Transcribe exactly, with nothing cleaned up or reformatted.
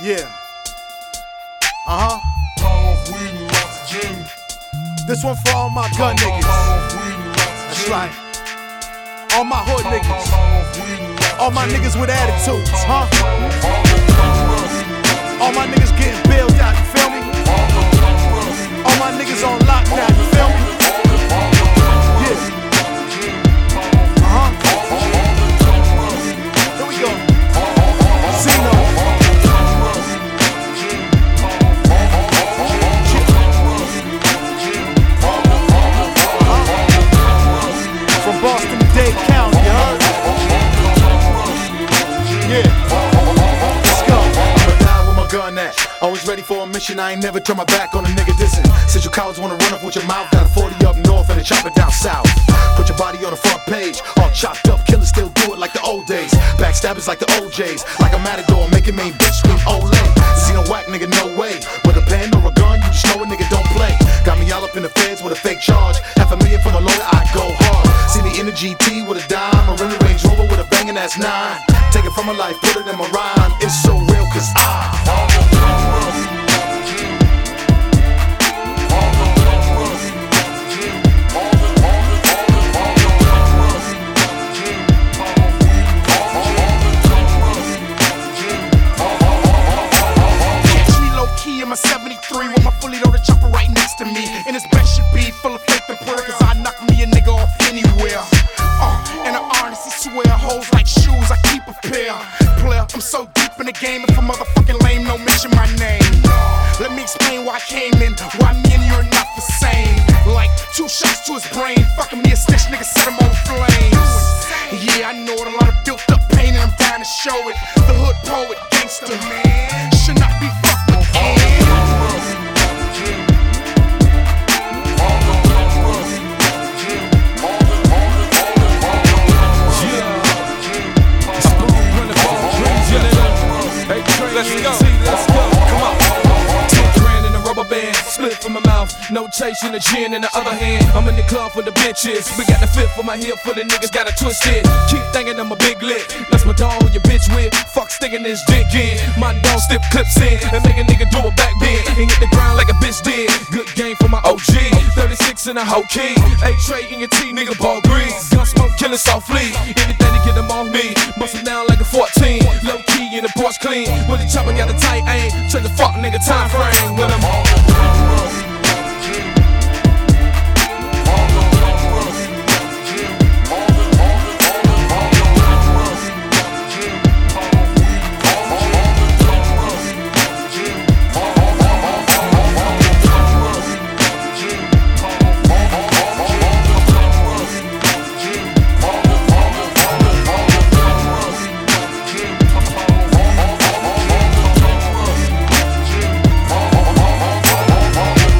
Yeah. Uh-huh. This one for all my gun niggas. That's right. All my hood niggas. All my niggas with attitudes, huh? All my niggas getting bailed out, you feel me? All my niggas on lockdown, you feel me? Yeah. Uh-huh. Here we go. Zeno. Boston to Dade County, you heard? Yeah. Let's go. I'ma die with my gun at. Always ready for a mission, I ain't never turn my back on a nigga dissing. Since you cowards wanna run up with your mouth, got a forty up north and a chopper down south. Put your body on the front page, all chopped up, killers still do it like the old days. Backstabbers like the O Js, like a matador, making main bitch scream Olay. See no whack nigga, no way. With a pen or a gun, you just know a nigga don't play. Got me all up in the feds with a fake charge. Half a million from a lawyer, I go hard. See me in a G T with a dime, or in a Range Rover with a bangin' ass nine. Take it from my life, put it in my rhyme. It's so real cause I my seventy-three with my fully loaded chopper right next to me. And this best should be full of faith and prayer, cause I knock me a nigga off anywhere. Uh, and I honestly swear, hoes like shoes, I keep a pair. Player, I'm so deep in the game, if a motherfucking lame don't mention my name. Let me explain why I came in, why me and you are not the same. Like two shots to his brain, fucking me a snitch, nigga set him on flames. Yeah, I know it, a lot of built up pain and I'm down to show it. The hood poet, gangster, man, should not be fucked with. Let's go, let's go, come on. Ten grand in a rubber band, split from my mouth, no chasing the gin in the other hand. I'm in the club for the bitches, we got the fifth for my hip for the niggas got a twisted. Keep thinking I'm a big lit, that's my dog your bitch with. Fuck sticking this dick in, my dog stiff clips in, and make a nigga do a back bend and hit the ground like a bitch did. Good game for my O G, thirty-six in a whole key. A tray in your T, nigga ball grease. Gun smoke killing softly, anything to get them off me. Bust them down like a fourteen, low key in the Porsche clean. With the chopper got a tight aim, check the fuck nigga time frame when I'm